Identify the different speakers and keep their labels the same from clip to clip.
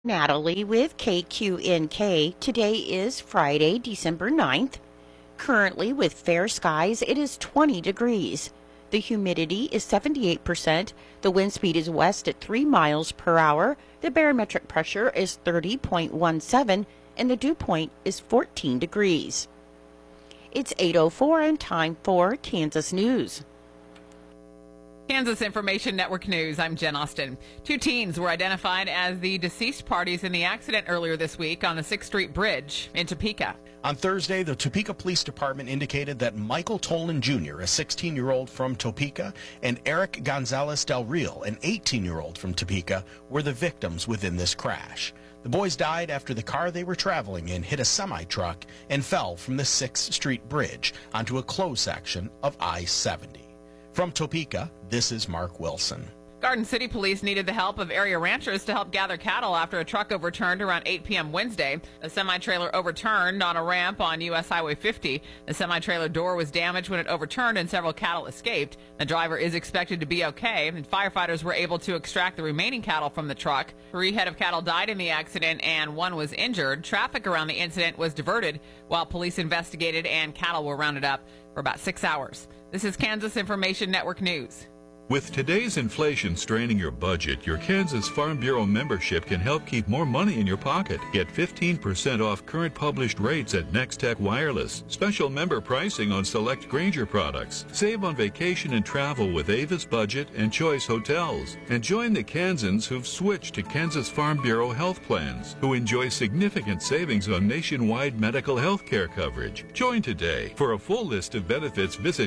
Speaker 1: Natalie with KQNK. Today is Friday, December 9th. Currently, with fair skies, it is 20 degrees. The humidity is 78%. The wind speed is west at 3 miles per hour. The barometric pressure is 30.17, and the dew point is 14 degrees. It's 8:04 and time for Kansas News.
Speaker 2: Kansas Information Network News. I'm Jen Austin. 2 teens were identified as the deceased parties in the accident earlier this week on the 6th Street Bridge in Topeka.
Speaker 3: On Thursday, the Topeka Police Department indicated that Michael Tolan Jr., a 16-year-old from Topeka, and Eric Gonzalez Del Real, an 18-year-old from Topeka, were the victims within this crash. The boys died after the car they were traveling in hit a semi-truck and fell from the 6th Street Bridge onto a closed section of I-70. From Topeka, this is Mark Wilson.
Speaker 2: Garden City Police needed the help of area ranchers to help gather cattle after a truck overturned around 8 p.m. Wednesday. A semi-trailer overturned on a ramp on U.S. Highway 50. The semi-trailer door was damaged when it overturned and several cattle escaped. The driver is expected to be okay, and firefighters were able to extract the remaining cattle from the truck. 3 head of cattle died in the accident and 1 was injured. Traffic around the incident was diverted while police investigated and cattle were rounded up for about 6 hours. This is Kansas Information Network News.
Speaker 4: With today's inflation straining your budget, your Kansas Farm Bureau membership can help keep more money in your pocket. Get 15% off current published rates at Nextech Wireless. Special member pricing on select Grainger products. Save on vacation and travel with Avis Budget and Choice Hotels. And join the Kansans who've switched to Kansas Farm Bureau health plans, who enjoy significant savings on nationwide medical health care coverage. Join today. For a full list of benefits, visit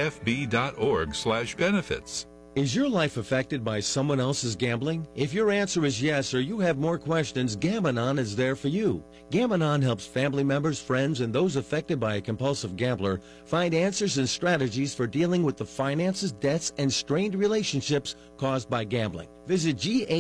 Speaker 4: kfb.org/benefits.
Speaker 5: Is your life affected by someone else's gambling? If your answer is yes or you have more questions, Gam-Anon is there for you. Gam-Anon helps family members, friends, and those affected by a compulsive gambler find answers and strategies for dealing with the finances, debts, and strained relationships caused by gambling. Visit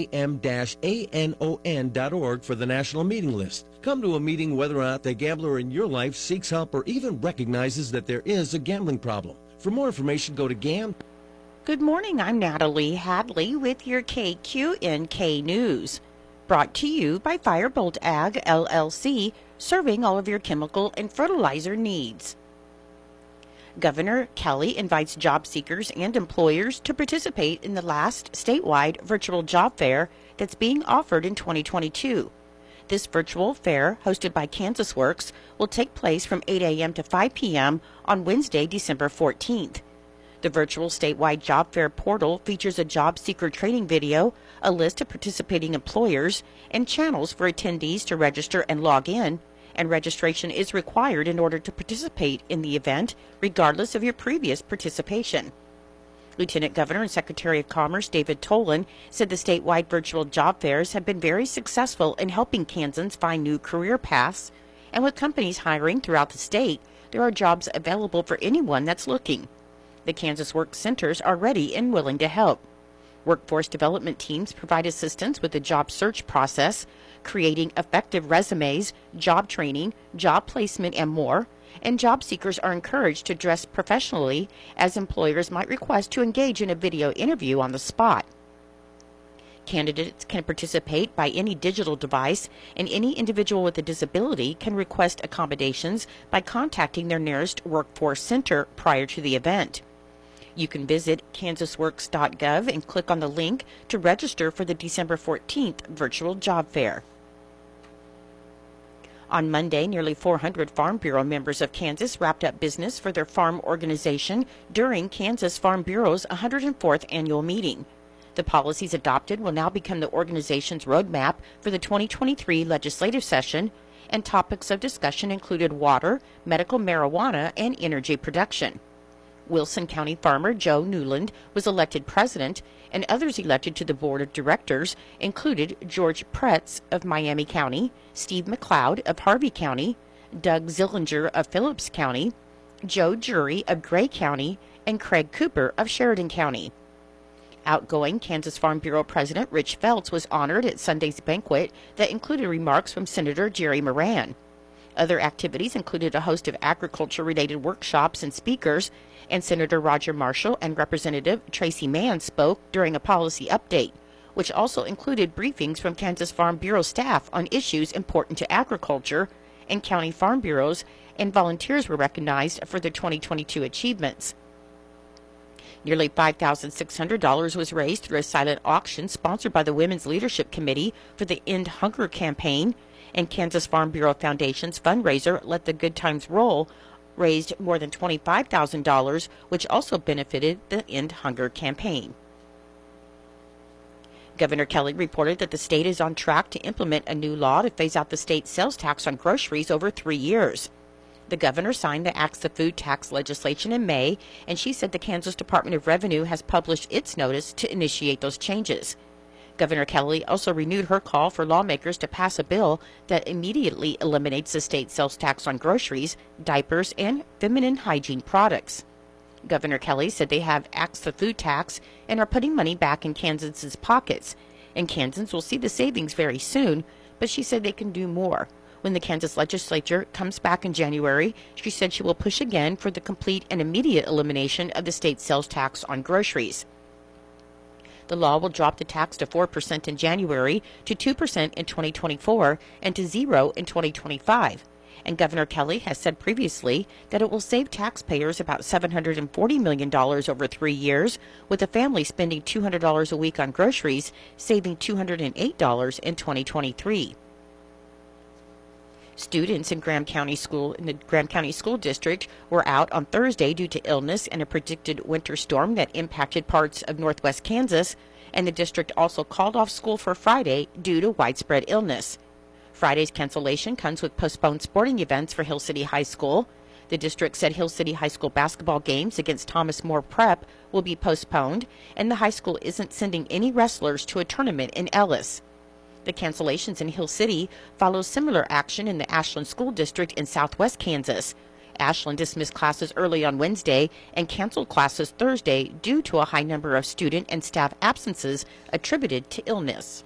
Speaker 5: gam-anon.org for the national meeting list. Come to a meeting whether or not the gambler in your life seeks help or even recognizes that there is a gambling problem. For more information, go to GAM.
Speaker 1: Good morning, I'm Natalie Hadley with your KQNK News. Brought to you by Firebolt Ag LLC, serving all of your chemical and fertilizer needs. Governor Kelly invites job seekers and employers to participate in the last statewide virtual job fair that's being offered in 2022. This virtual fair, hosted by Kansas Works, will take place from 8 a.m. to 5 p.m. on Wednesday, December 14th. The virtual statewide job fair portal features a job seeker training video, a list of participating employers, and channels for attendees to register and log in, and registration is required in order to participate in the event, regardless of your previous participation. Lieutenant Governor and Secretary of Commerce David Tolan said the statewide virtual job fairs have been very successful in helping Kansans find new career paths, and with companies hiring throughout the state, there are jobs available for anyone that's looking. The Kansas Work Centers are ready and willing to help. Workforce development teams provide assistance with the job search process, creating effective resumes, job training, job placement, and more, and job seekers are encouraged to dress professionally, as employers might request to engage in a video interview on the spot. Candidates can participate by any digital device, and any individual with a disability can request accommodations by contacting their nearest workforce center prior to the event. You can visit kansasworks.gov and click on the link to register for the December 14th virtual job fair. On Monday, nearly 400 Farm Bureau members of Kansas wrapped up business for their farm organization during Kansas Farm Bureau's 104th annual meeting. The policies adopted will now become the organization's roadmap for the 2023 legislative session, and topics of discussion included water, medical marijuana, and energy production. Wilson County farmer Joe Newland was elected president, and others elected to the board of directors included George Pretz of Miami County, Steve McLeod of Harvey County, Doug Zillinger of Phillips County, Joe Jury of Gray County, and Craig Cooper of Sheridan County. Outgoing Kansas Farm Bureau President Rich Feltz was honored at Sunday's banquet that included remarks from Senator Jerry Moran. Other activities included a host of agriculture-related workshops and speakers, and Senator Roger Marshall and Representative Tracy Mann spoke during a policy update, which also included briefings from Kansas Farm Bureau staff on issues important to agriculture, and county farm bureaus and volunteers were recognized for their 2022 achievements. Nearly $5,600 was raised through a silent auction sponsored by the Women's Leadership Committee for the End Hunger campaign, and Kansas Farm Bureau Foundation's fundraiser Let the Good Times Roll raised more than $25,000, which also benefited the End Hunger campaign. Governor Kelly reported that the state is on track to implement a new law to phase out the state's sales tax on groceries over 3 years. The governor signed the Axe the Food tax legislation in May, and she said the Kansas Department of Revenue has published its notice to initiate those changes. Governor Kelly also renewed her call for lawmakers to pass a bill that immediately eliminates the state sales tax on groceries, diapers, and feminine hygiene products. Governor Kelly said they have axed the food tax and are putting money back in Kansans' pockets, and Kansans will see the savings very soon, but she said they can do more. When the Kansas legislature comes back in January, she said she will push again for the complete and immediate elimination of the state sales tax on groceries. The law will drop the tax to 4% in January, to 2% in 2024, and to 0% in 2025. And Governor Kelly has said previously that it will save taxpayers about $740 million over 3 years, with a family spending $200 a week on groceries, saving $208 in 2023. Students in the Graham County School District were out on Thursday due to illness and a predicted winter storm that impacted parts of northwest Kansas, and the district also called off school for Friday due to widespread illness. Friday's cancellation comes with postponed sporting events for Hill City High School. The district said Hill City High School basketball games against Thomas More Prep will be postponed, and the high school isn't sending any wrestlers to a tournament in Ellis. The cancellations in Hill City follow similar action in the Ashland School District in southwest Kansas. Ashland dismissed classes early on Wednesday and canceled classes Thursday due to a high number of student and staff absences attributed to illness.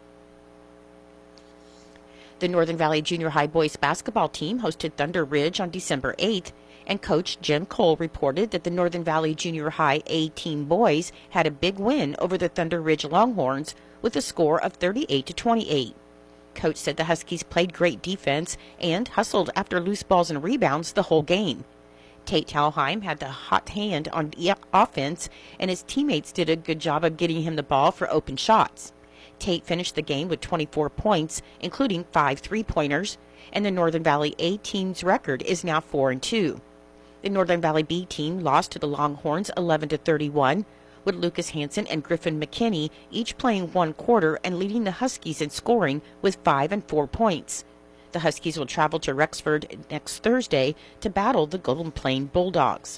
Speaker 1: The Northern Valley Junior High boys basketball team hosted Thunder Ridge on December 8th, and Coach Jen Cole reported that the Northern Valley Junior High A-team boys had a big win over the Thunder Ridge Longhorns with a score of 38-28. Coach said the Huskies played great defense and hustled after loose balls and rebounds the whole game. Tate Talheim had the hot hand on the offense, and his teammates did a good job of getting him the ball for open shots. Tate finished the game with 24 points, including 5 three-pointers, and the Northern Valley A team's record is now 4-2. The Northern Valley B team lost to the Longhorns 11-31, with Lucas Hansen and Griffin McKinney each playing one quarter and leading the Huskies in scoring with 5 and 4 points. The Huskies will travel to Rexford next Thursday to battle the Golden Plain Bulldogs.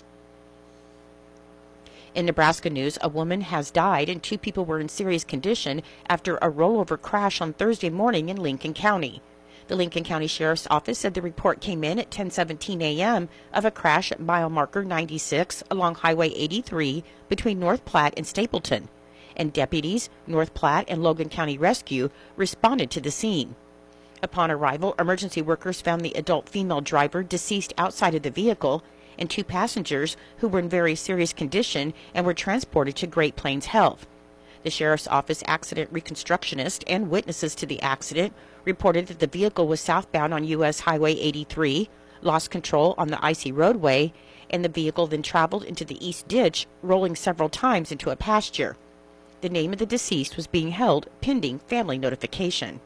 Speaker 1: In Nebraska news, a woman has died and 2 people were in serious condition after a rollover crash on Thursday morning in Lincoln County. The Lincoln County Sheriff's Office said the report came in at 10:17 a.m. of a crash at mile marker 96 along Highway 83 between North Platte and Stapleton, and deputies, North Platte and Logan County Rescue, responded to the scene. Upon arrival, emergency workers found the adult female driver deceased outside of the vehicle, and 2 passengers who were in very serious condition and were transported to Great Plains Health. The Sheriff's Office accident reconstructionist and witnesses to the accident reported that the vehicle was southbound on U.S. Highway 83, lost control on the icy roadway, and the vehicle then traveled into the east ditch, rolling several times into a pasture. The name of the deceased was being held pending family notification.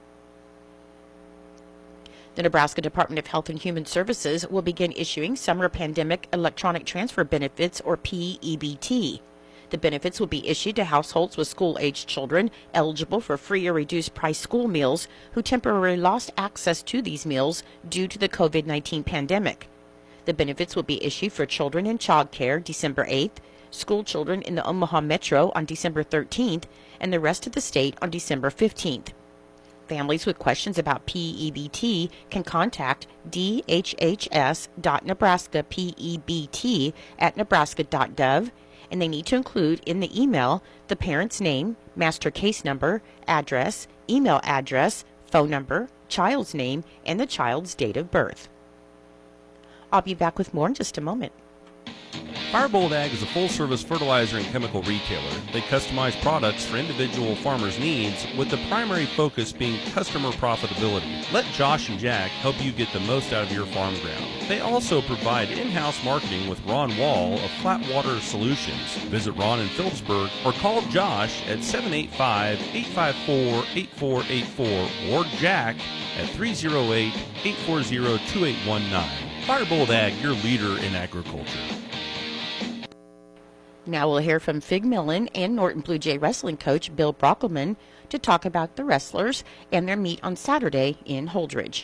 Speaker 1: The Nebraska Department of Health and Human Services will begin issuing Summer Pandemic Electronic Transfer Benefits, or PEBT. The benefits will be issued to households with school-aged children eligible for free or reduced-price school meals who temporarily lost access to these meals due to the COVID-19 pandemic. The benefits will be issued for children in child care December 8th, school children in the Omaha Metro on December 13th, and the rest of the state on December 15th. Families with questions about PEBT can contact dhhs.nebraskapEBT@nebraska.gov, and they need to include in the email the parent's name, master case number, address, email address, phone number, child's name, and the child's date of birth. I'll be back with more in just a moment.
Speaker 6: Firebolt Ag is a full-service fertilizer and chemical retailer. They customize products for individual farmers' needs, with the primary focus being customer profitability. Let Josh and Jack help you get the most out of your farm ground. They also provide in-house marketing with Ron Wall of Flatwater Solutions. Visit Ron in Phillipsburg or call Josh at 785-854-8484 or Jack at 308-840-2819. Firebolt Ag, your leader in agriculture.
Speaker 1: Now we'll hear from Fig Millen and Norton Blue Jay wrestling coach Bill Brockelman to talk about the wrestlers and their meet on Saturday in Holdridge.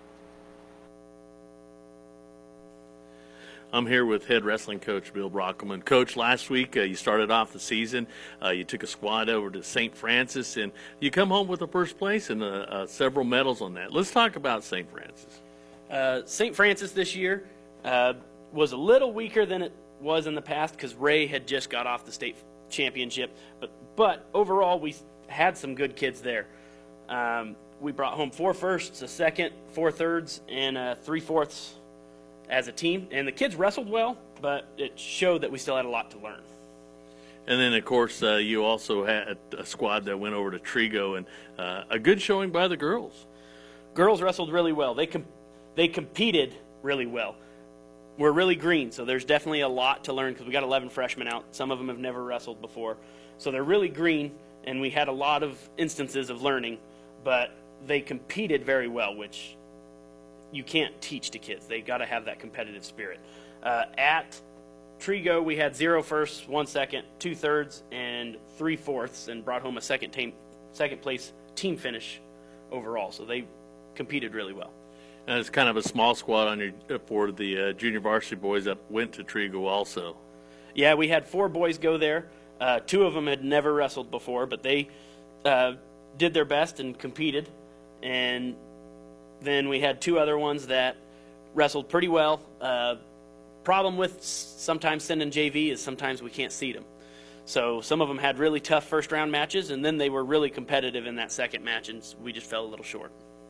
Speaker 7: I'm here with head wrestling coach Bill Brockelman. Coach, last week you started off the season. You took a squad over to St. Francis, and you come home with a first place and several medals on that. Let's talk about St. Francis.
Speaker 8: St. Francis this year was a little weaker than it was in the past because Ray had just got off the state championship. But overall, we had some good kids there. We brought home 4 firsts, a second, 4 thirds, and 3/4 as a team. And the kids wrestled well, but it showed that we still had a lot to learn.
Speaker 7: And then, of course, you also had a squad that went over to Trigo, and a good showing by the girls.
Speaker 8: Girls wrestled really well. They competed really well. We're really green, so there's definitely a lot to learn because we got 11 freshmen out. Some of them have never wrestled before. So they're really green, and we had a lot of instances of learning, but they competed very well, which you can't teach to kids. They got to have that competitive spirit. At Trigo, we had 0 firsts, 1 second, 2 thirds, and 3/4, and brought home a second place team finish overall. So they competed really well.
Speaker 7: And it's kind of a small squad for the junior varsity boys that went to Trigo also.
Speaker 8: Yeah, we had 4 boys go there. 2 of them had never wrestled before, but they did their best and competed. And then we had 2 other ones that wrestled pretty well. Problem with sometimes sending JV is sometimes we can't seed them. So some of them had really tough first-round matches, and then they were really competitive in that second match, and we just fell a little short.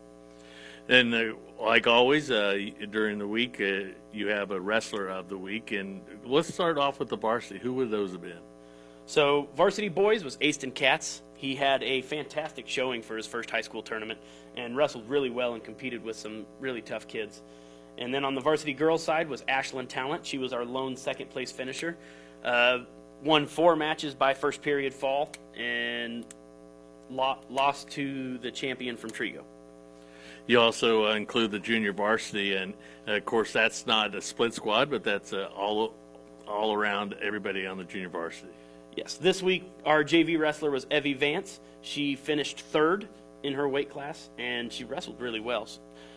Speaker 7: And like always, during the week, you have a wrestler of the week. And let's start off with the varsity. Who would those have been?
Speaker 8: So varsity boys was Aston Katz. He had a fantastic showing for his first high school tournament and wrestled really well and competed with some really tough kids. And then on the varsity girls side was Ashlyn Talent. She was our lone second-place finisher. Won 4 matches by first period fall and lost to the champion from Trigo.
Speaker 7: You also include the junior varsity, and of course that's not a split squad, but that's all around everybody on the junior varsity.
Speaker 8: Yes, this week our JV wrestler was Evie Vance. She finished 3rd in her weight class, and she wrestled really well.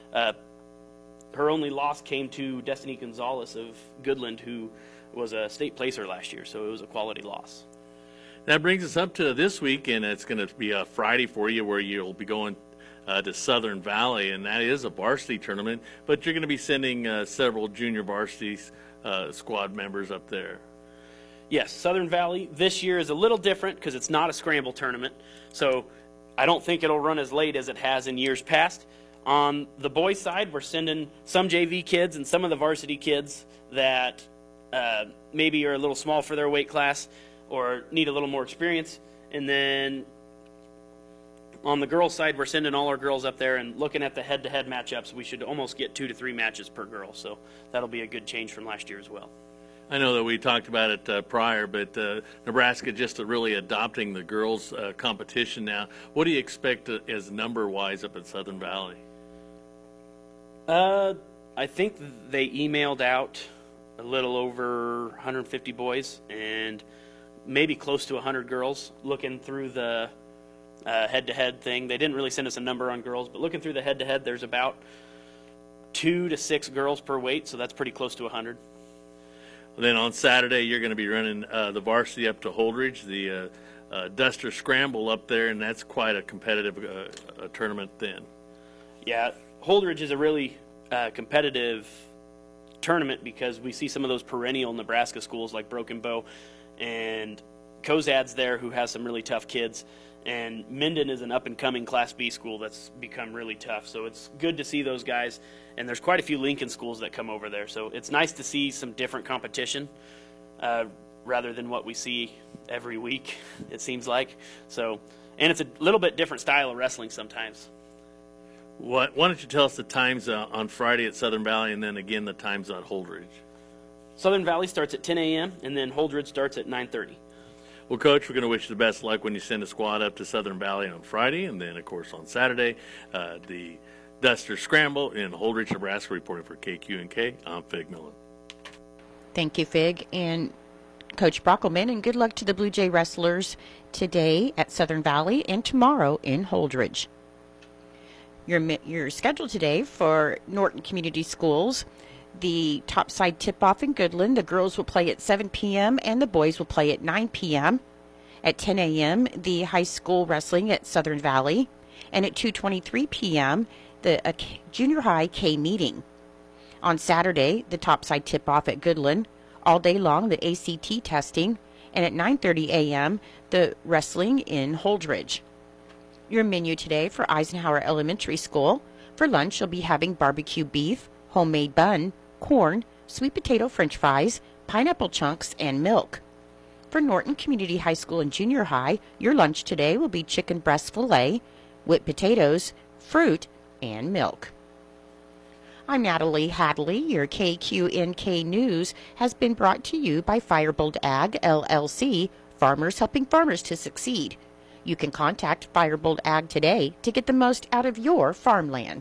Speaker 8: Her only loss came to Destiny Gonzalez of Goodland, who was a state placer last year, so it was a quality loss.
Speaker 7: That brings us up to this week, and it's going to be a Friday for you where you'll be going to Southern Valley, and that is a varsity tournament, but you're going to be sending several junior varsity squad members up there.
Speaker 8: Yes, Southern Valley this year is a little different because it's not a scramble tournament, so I don't think it'll run as late as it has in years past. On the boys' side, we're sending some JV kids and some of the varsity kids that maybe are a little small for their weight class or need a little more experience, and then on the girls' side, we're sending all our girls up there, and looking at the head-to-head matchups, we should almost get 2 to 3 matches per girl. So that'll be a good change from last year as well.
Speaker 7: I know that we talked about it prior, but Nebraska just really adopting the girls' competition now. What do you expect as number-wise up at Southern Valley?
Speaker 8: I think they emailed out a little over 150 boys and maybe close to 100 girls looking through the head-to-head thing. They didn't really send us a number on girls, but looking through the head-to-head, there's about 2 to 6 girls per weight, so that's pretty close to 100.
Speaker 7: Then on Saturday, you're going to be running the varsity up to Holdridge, the Duster Scramble up there, and that's quite a competitive tournament then.
Speaker 8: Yeah, Holdridge is a really competitive tournament because we see some of those perennial Nebraska schools like Broken Bow, and Cozad's there who has some really tough kids. And Minden is an up-and-coming Class B school that's become really tough. So it's good to see those guys. And there's quite a few Lincoln schools that come over there. So it's nice to see some different competition. rather than what we see every week, it seems like. So, and it's a little bit different style of wrestling sometimes.
Speaker 7: Why don't you tell us the times on Friday at Southern Valley, and then again the times at Holdridge?
Speaker 8: Southern Valley starts at 10 a.m., and then Holdridge starts at 9:30.
Speaker 7: Well, Coach, we're going to wish you the best luck when you send a squad up to Southern Valley on Friday, and then, of course, on Saturday, the Duster Scramble in Holdridge, Nebraska. Reporting for KQNK, I'm Fig Millen.
Speaker 1: Thank you, Fig, and Coach Brockelman, and good luck to the Blue Jay wrestlers today at Southern Valley and tomorrow in Holdridge. Your schedule today for Norton Community Schools: the topside tip-off in Goodland. The girls will play at 7 p.m. and the boys will play at 9 p.m. At 10 a.m., the high school wrestling at Southern Valley. And at 2:23 p.m., the junior high K meeting. On Saturday, the topside tip-off at Goodland. All day long, the ACT testing. And at 9:30 a.m., the wrestling in Holdridge. Your menu today for Eisenhower Elementary School: for lunch, you'll be having barbecue beef, homemade bun, corn, sweet potato french fries, pineapple chunks, and milk. For Norton Community High School and Junior High, your lunch today will be chicken breast filet, whipped potatoes, fruit, and milk. I'm Natalie Hadley. Your KQNK News has been brought to you by Firebolt Ag, LLC, farmers helping farmers to succeed. You can contact Firebolt Ag today to get the most out of your farmland.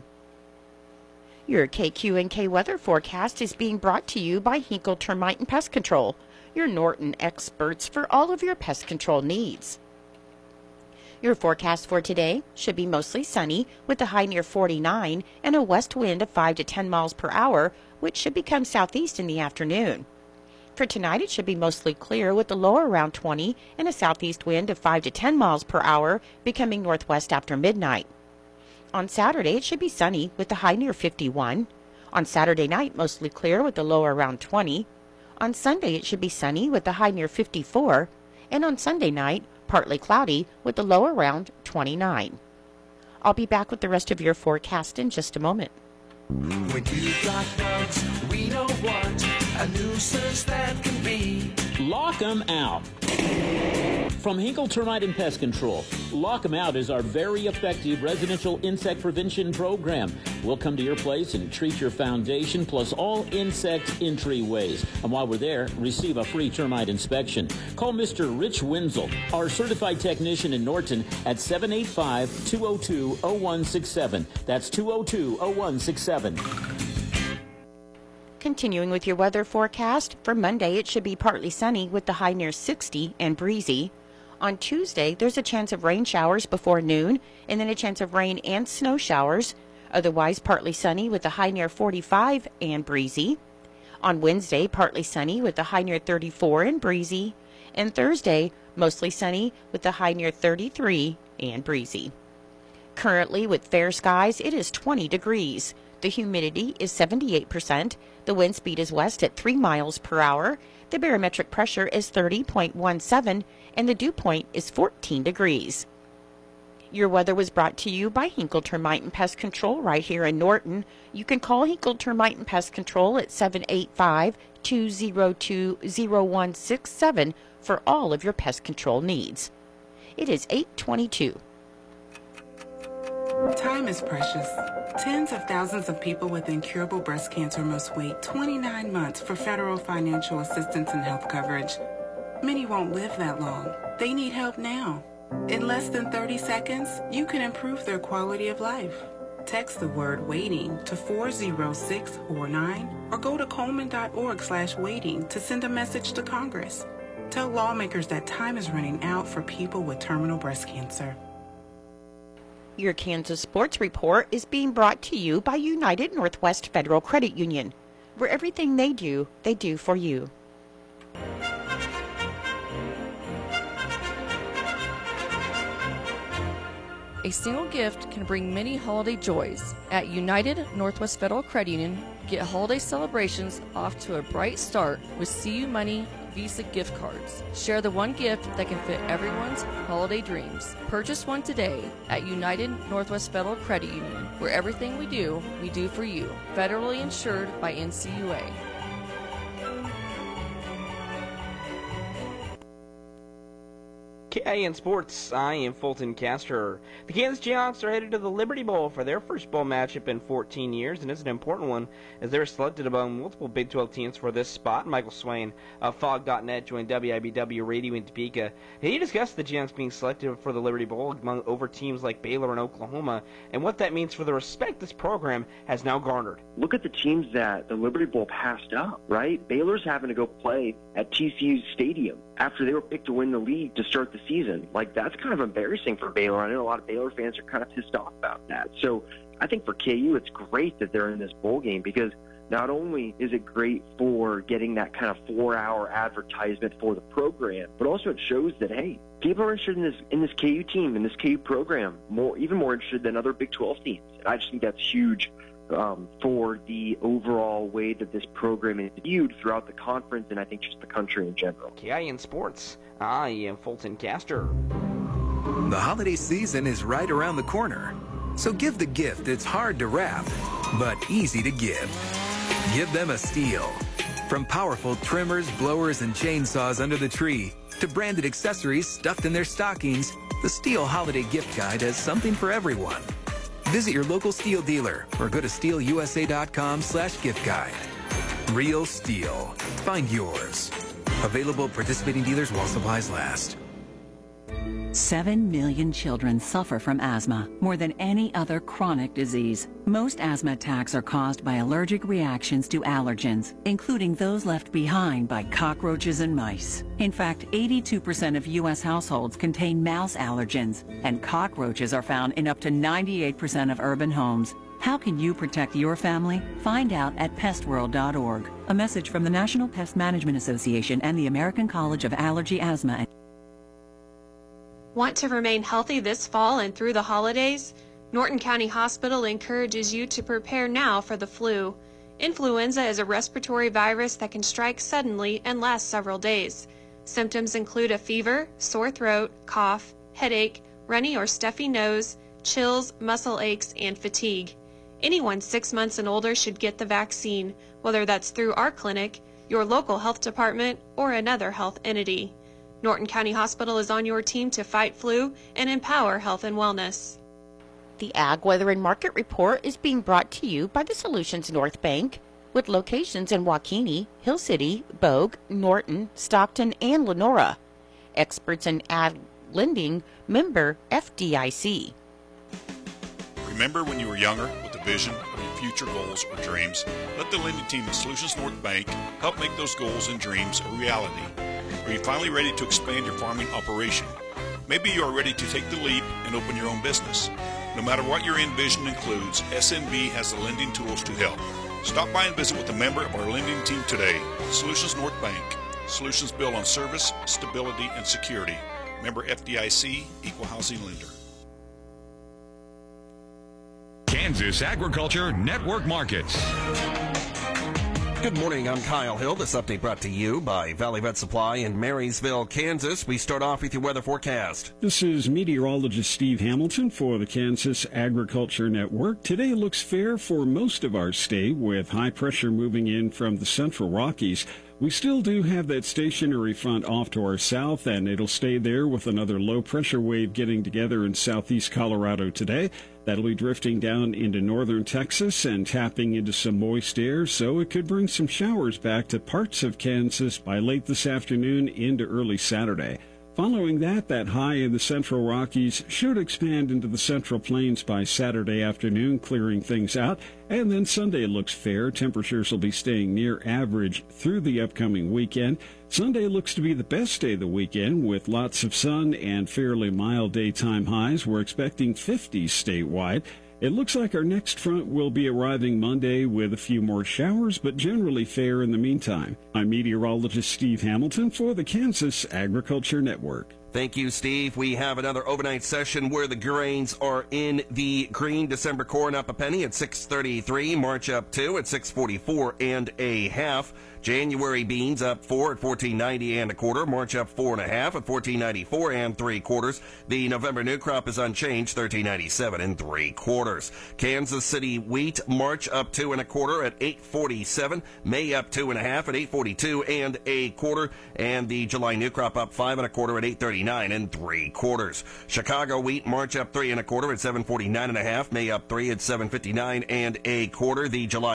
Speaker 1: Your KQNK weather forecast is being brought to you by Hinkle Termite and Pest Control, your Norton experts for all of your pest control needs. Your forecast for today should be mostly sunny with a high near 49 and a west wind of 5 to 10 miles per hour, which should become southeast in the afternoon. For tonight, it should be mostly clear with a low around 20 and a southeast wind of 5 to 10 miles per hour, becoming northwest after midnight. On Saturday, it should be sunny with a high near 51. On Saturday night, mostly clear with a low around 20. On Sunday, it should be sunny with a high near 54. And on Sunday night, partly cloudy with a low around 29. I'll be back with the rest of your forecast in just a moment.
Speaker 9: When you've got bugs, we know what a nuisance that can be.
Speaker 10: Lock 'em out. From Hinkle Termite and Pest Control, Lock 'em Out is our very effective residential insect prevention program. We'll come to your place and treat your foundation plus all insect entryways. And while we're there, receive a free termite inspection. Call Mr. Rich Wenzel, our certified technician in Norton, at 785-202-0167. That's 202-0167.
Speaker 1: Continuing with your weather forecast, for Monday it should be partly sunny with the high near 60 and breezy. On Tuesday, there's a chance of rain showers before noon, and then a chance of rain and snow showers. Otherwise, partly sunny with a high near 45 and breezy. On Wednesday, partly sunny with a high near 34 and breezy. And Thursday, mostly sunny with a high near 33 and breezy. Currently, with fair skies, it is 20 degrees. The humidity is 78%. The wind speed is west at 3 miles per hour. The barometric pressure is 30.17, and the dew point is 14 degrees. Your weather was brought to you by Hinkle Termite and Pest Control right here in Norton. You can call Hinkle Termite and Pest Control at 785-202-0167 for all of your pest control needs. It is 8:22.
Speaker 11: Time is precious. Tens of thousands of people with incurable breast cancer must wait 29 months for federal financial assistance and health coverage. Many won't live that long. They need help now. In less than 30 seconds, you can improve their quality of life. Text the word WAITING to 40649 or go to Coleman.org/waiting to send a message to Congress. Tell lawmakers that time is running out for people with terminal breast cancer.
Speaker 1: Your Kansas Sports Report is being brought to you by United Northwest Federal Credit Union, where everything they do for you.
Speaker 12: A single gift can bring many holiday joys. At United Northwest Federal Credit Union, get holiday celebrations off to a bright start with CU Money Visa gift cards. Share the one gift that can fit everyone's holiday dreams. Purchase one today at United Northwest Federal Credit Union, where everything we do for you. Federally insured by NCUA.
Speaker 13: KIN Sports, I am Fulton Castor. The Kansas Jayhawks are headed to the Liberty Bowl for their first bowl matchup in 14 years, and it's an important one as they're selected among multiple Big 12 teams for this spot. Michael Swain of Fog.net joined WIBW Radio in Topeka. He discussed the Jayhawks being selected for the Liberty Bowl over teams like Baylor and Oklahoma, and what that means for the respect this program has now garnered.
Speaker 14: Look at the teams that the Liberty Bowl passed up, right? Baylor's having to go play at TCU's stadium after they were picked to win the league to start the season. Like, that's kind of embarrassing for Baylor. I know a lot of Baylor fans are kind of pissed off about that. So I think for KU, it's great that they're in this bowl game, because not only is it great for getting that kind of 4-hour advertisement for the program, but also it shows that, hey, people are interested in this KU team, in this KU program, even more interested than other Big 12 teams. And I just think that's huge for the overall way that this program is viewed throughout the conference, and I think just the country in general.
Speaker 13: KIN Sports, I am Fulton Castor.
Speaker 15: The holiday season is right around the corner, so give the gift that's hard to wrap, but easy to give. Give them a Stihl. From powerful trimmers, blowers, and chainsaws under the tree, to branded accessories stuffed in their stockings, the Stihl Holiday Gift Guide has something for everyone. Visit your local Stihl dealer or go to stihlusa.com/gift guide. Real Stihl. Find yours. Available at participating dealers while supplies last.
Speaker 16: 7 million children suffer from asthma, more than any other chronic disease. Most asthma attacks are caused by allergic reactions to allergens, including those left behind by cockroaches and mice. In fact, 82% of U.S. households contain mouse allergens, and cockroaches are found in up to 98% of urban homes. How can you protect your family? Find out at pestworld.org. A message from the National Pest Management Association and the American College of Allergy, Asthma.
Speaker 17: Want to remain healthy this fall and through the holidays? Norton County Hospital encourages you to prepare now for the flu. Influenza is a respiratory virus that can strike suddenly and last several days. Symptoms include a fever, sore throat, cough, headache, runny or stuffy nose, chills, muscle aches, and fatigue. Anyone 6 months and older should get the vaccine, whether that's through our clinic, your local health department, or another health entity. Norton County Hospital is on your team to fight flu and empower health and wellness.
Speaker 1: The Ag Weather and Market Report is being brought to you by the Solutions North Bank, with locations in Waukene, Hill City, Bogue, Norton, Stockton, and Lenora. Experts in ag lending, member FDIC.
Speaker 18: Remember when you were younger with a vision of your future goals or dreams? Let the lending team at Solutions North Bank help make those goals and dreams a reality. Are you finally ready to expand your farming operation? Maybe you are ready to take the leap and open your own business. No matter what your end vision includes, SNB has the lending tools to help. Stop by and visit with a member of our lending team today. Solutions North Bank. Solutions built on service, stability, and security. Member FDIC, Equal Housing Lender.
Speaker 19: Kansas Agriculture Network Markets.
Speaker 20: Good morning, I'm Kyle Hill. This update brought to you by Valley Vet Supply in Marysville, Kansas. We start off with your weather forecast.
Speaker 21: This is meteorologist Steve Hamilton for the Kansas Agriculture Network. Today looks fair for most of our state, with high pressure moving in from the Central Rockies. We still do have that stationary front off to our south, and it'll stay there with another low pressure wave getting together in southeast Colorado today. That'll be drifting down into northern Texas and tapping into some moist air, so it could bring some showers back to parts of Kansas by late this afternoon into early Saturday. Following that high in the Central Rockies should expand into the Central Plains by Saturday afternoon, clearing things out. And then Sunday looks fair. Temperatures will be staying near average through the upcoming weekend. Sunday looks to be the best day of the weekend, with lots of sun and fairly mild daytime highs. We're expecting 50s statewide. It looks like our next front will be arriving Monday with a few more showers, but generally fair in the meantime. I'm meteorologist Steve Hamilton for the Kansas Agriculture Network.
Speaker 20: Thank you, Steve. We have another overnight session where the grains are in the green. December corn up a penny at 6.33. March up 2 at 6.44 and a half. January beans up 4 at $14.90 and a quarter. March up 4 1/2 at $14.94 and 3/4. The November new crop is unchanged, $13.97 and 3/4. Kansas City wheat, March up 2 1/4 at $8.47. May up 2 1/2 at $8.42 and a quarter. And the July new crop up 5 1/4 at $8.39 and 3/4. Chicago wheat, March up 3 1/4 at $7.49 1/2. May up 3 at $7.59 and a quarter. The July